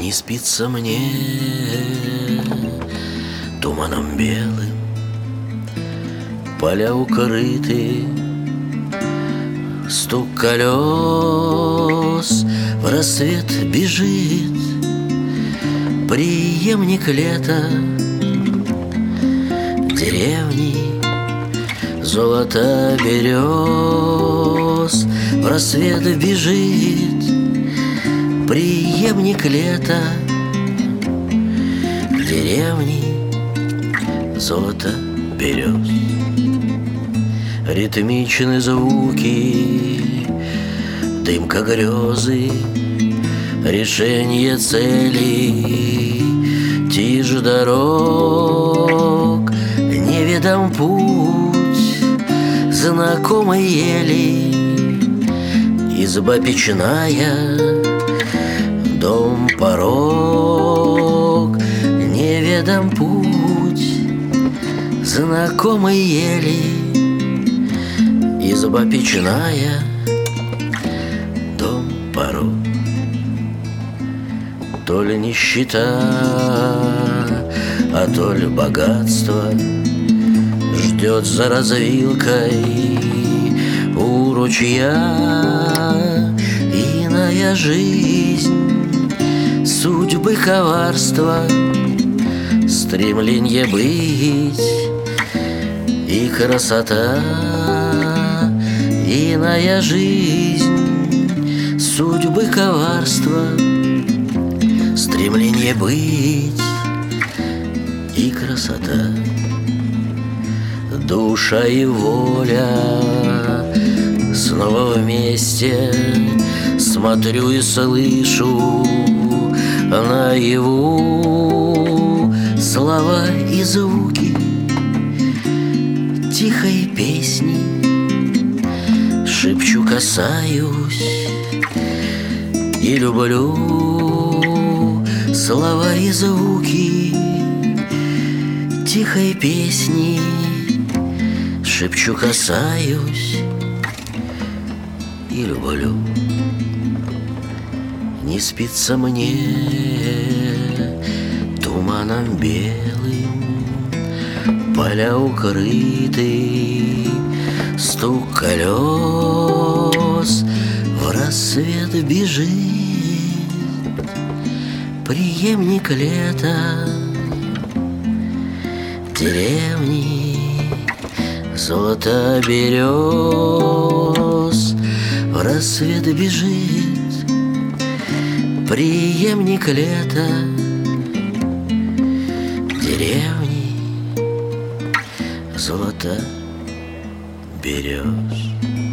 Не спится мне туманом белым, поля укрыты, стук колес в рассвет бежит, преемник лета деревни, золото берез в рассвет бежит, преемник лета деревни, золото берез. Ритмичны звуки, дымка грезы, решение целей, тишь дорог, неведом путь, знакомой ели, изба печная, дом порог, неведом путь, знакомой ели, изба печная, дом порог. То ли нищета, а то ли богатство ждет за развилкой у ручья. Иная жизнь, судьбы коварства, стремление быть и красота. Иная жизнь, судьбы коварства, стремление быть и красота. Душа и воля снова вместе, смотрю и слышу наяву слова и звуки тихой песни. Шепчу, касаюсь и люблю слова и звуки тихой песни. Шепчу, касаюсь и люблю. Не спится мне туманом белым, поля укрыты, стук колес в рассвет бежит, преемник лета деревни, золото берез в рассвет бежит, преемник лета деревни, золото берез.